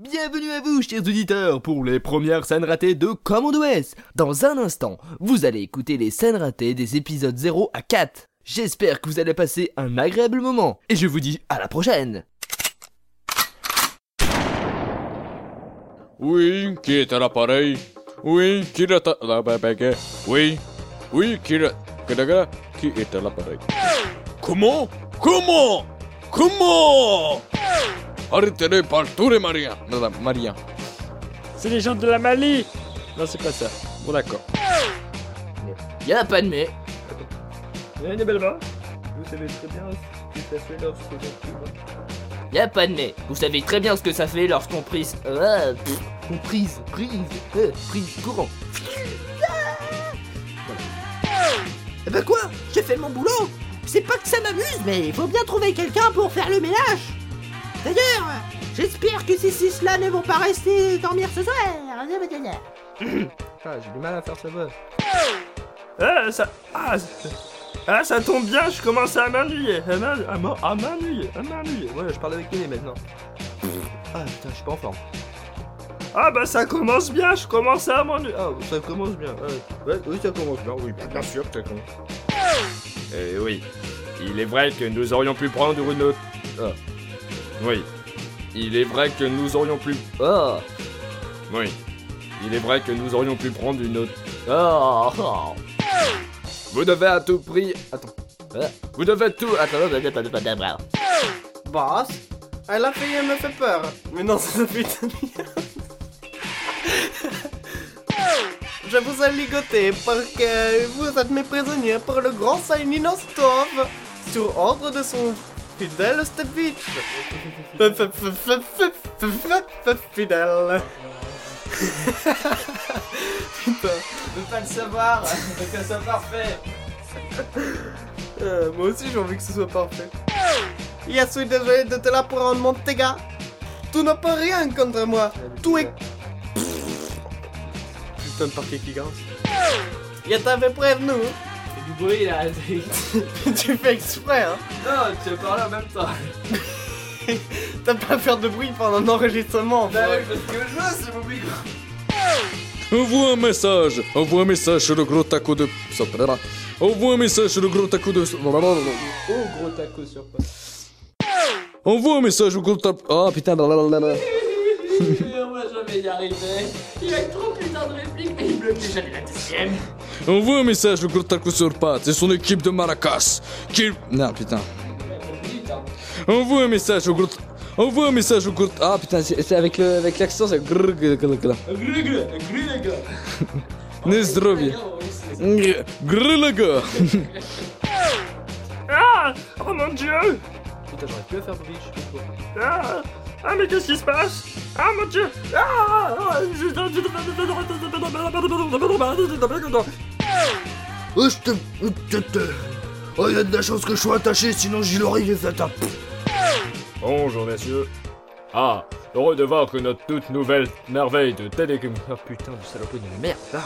Bienvenue à vous, chers auditeurs, pour les premières scènes ratées de Commando S. Dans un instant, vous allez écouter les scènes ratées des épisodes 0 à 4. J'espère que vous allez passer un agréable moment, et je vous dis à la prochaine. Oui, qui est à l'appareil? Oui, qui est à l'appareil? Oui, qui est à l'appareil? Comment? Arrêtez-les par tous les Mariens. C'est les gens de la Mali. Non, c'est pas ça. Bon, d'accord. Y'a pas de mais. Vous savez très bien ce que ça fait lorsque Y'a pas de mais. Vous savez très bien ce que ça fait lorsqu'on prise... prise courant. Eh ben quoi? J'ai fait mon boulot. C'est pas que ça m'amuse, mais il faut bien trouver quelqu'un pour faire le ménage. D'ailleurs, j'espère que ces six-là ne vont pas rester dormir ce soir. Ah, j'ai du mal à faire sa voix. Ça tombe bien, je commence à m'ennuyer. À m'ennuyer. Ouais, je parle avec lui maintenant. Ah putain, je suis pas en forme. Ah bah ça commence bien, je commence à m'ennuyer. Ah, ça commence bien. Oui, ça commence bien. Oui, bien sûr que ça commence. Oui. Il est vrai que nous aurions pu prendre une autre... Ah. Oui. Il est vrai que nous aurions pu... Oh. Oui. Il est vrai que nous aurions pu prendre une autre... Oh. Vous devez à tout prix... Attends. Vous devez tout... Attends. Boss, la fille me fait peur. Mais non, ça fait Je vous ai ligoté parce que vous êtes mes prisonniers pour le grand Saininostov sur ordre de son fidèle Stevich. Fidèle. Putain, Je peux pas le savoir, mais que ça parfait. moi aussi j'ai envie que ce soit parfait. Je suis désolé de te la prendre, mon petit gars. Tu ne peux rien contre moi. Tout est... Putain de parquet qui grince. Je t'avais prévenu. Du bruit là. Tu fais exprès, hein. Non, tu parles en même temps. T'as pas à faire de bruit pendant un enregistrement. Bah oui, parce que je vois, c'est mon micro. Envoie un message sur le gros taco de... Envoie un message sur le gros taco de... Oh, gros taco sur pas. Envoie un message au gros taco... Ah putain, On va jamais y arriver. Il a trop putain de répliques, mais il bloque déjà dès la deuxième. Envoie un message au gros taco sur pattes et son équipe de Maracas. Qui... Non, putain. Envoie un message au gros... Ah putain, c'est avec l'accent, c'est... Nezdrovie. Grlaga. Ah! Oh mon dieu! Putain, j'aurais pu faire bruit, je sais pas. Ah mais qu'est-ce qui se passe? Ah mon dieu! Oh, il y a de la chance que je sois attaché, sinon j'y l'aurais fait un... Bonjour messieurs. Ah, heureux de voir que notre toute nouvelle merveille de télécommunication... Oh putain de saloperie de merde, là.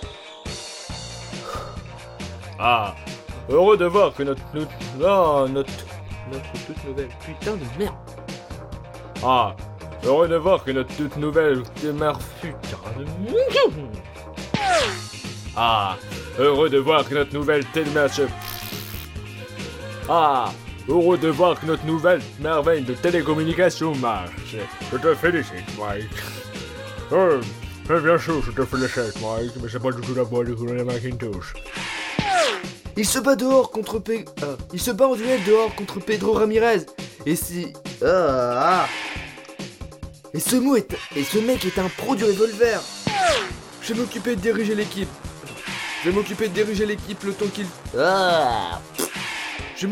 Ah, heureux de voir que notre toute nouvelle putain de merde. Ah, heureux de voir que notre toute nouvelle putain de... Ah, heureux de voir que notre nouvelle télématch... Ah, heureux de voir que notre nouvelle merveille de télécommunication marche. Je te félicite, Mike. C'est bien sûr, je te félicite, Mike, mais c'est pas du tout la voix du colonel Macintosh. Il se bat dehors contre il se bat en duel dehors contre Pedro Ramirez. Et si... Et ce mec est un pro du revolver. Je vais m'occuper de diriger l'équipe. Le temps qu'il... Je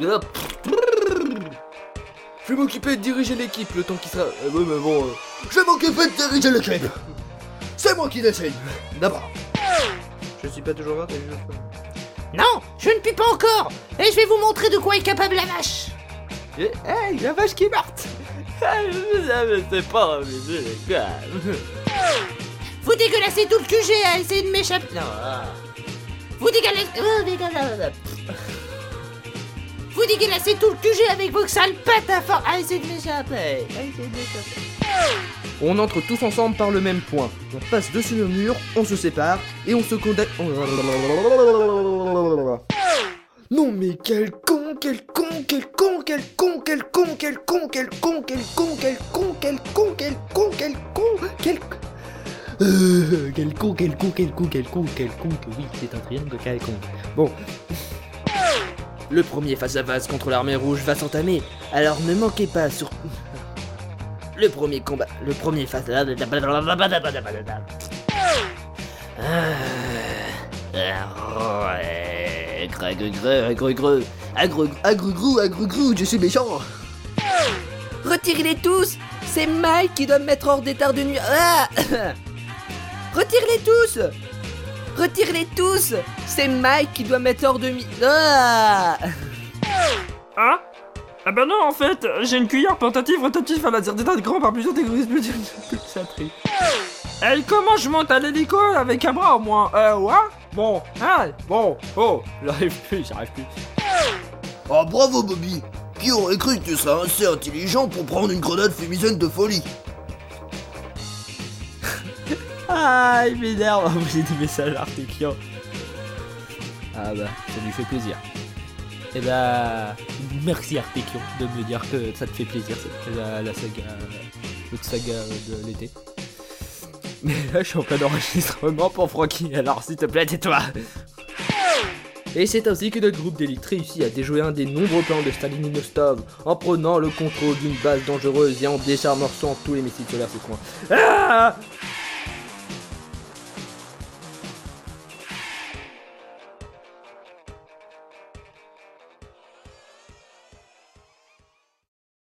vais m'occuper de diriger l'équipe le temps qu'il sera... Je vais m'occuper de diriger l'équipe. C'est moi qui décide. D'abord. Je suis pas toujours là, t'as vu le feu. Non, je ne puis pas encore. Et je vais vous montrer de quoi est capable la vache. Hey, la vache qui est morte. Je savais pas, mais les gars. Vous dégueulassez tout le QG à essayer de m'échapper. Non. Vous dégueulassez... Vous dégueulassez tout le QG avec vos sales pattes à fort à essayer de m'échapper. On entre tous ensemble par le même point. On passe dessus le mur, on se sépare et on se condamne. Non mais quel con, quel con, quel con, quel con, quel con, quel con, quel con, quel con, quel con, quel con, quel con, quel con, quel con, quel con, quel con, quel con, quel con, que oui, c'est un triangle quelconque. Bon. Le premier face à face contre l'armée rouge va s'entamer, alors ne manquez pas sur... Le premier combat, le premier face à... Agre-grou, je suis méchant. Retirez-les tous. C'est Mike qui doit me mettre hors d'état de nuit. Ah. Retirez-les tous. Retirez-les tous. C'est Mike qui doit me mettre hors de nuit. Ah. Hein? Ah bah non, en fait, j'ai une cuillère portative rotative à laser d'état de grand par plusieurs dégrés pulsatrices. Et comment je monte à l'hélico avec un bras au moins? Ouais? Bon, hein? Bon, oh, j'arrive plus. Oh bravo Bobby. Qui aurait cru que tu serais assez intelligent pour prendre une grenade fumigène de folie? Ah, il m'énerve. J'ai des messages Artekian. Ah bah, ça lui fait plaisir. Et bah, merci Artekian de me dire que ça te fait plaisir, c'est la saga, l'autre saga de l'été. Mais là, je suis en plein enregistrement pour Francky, alors s'il te plaît, tais-toi. Et c'est ainsi que notre groupe d'élite réussit à déjouer un des nombreux plans de Stalinostov en prenant le contrôle d'une base dangereuse et en désamorçant tous les missiles solaires C3. Ah!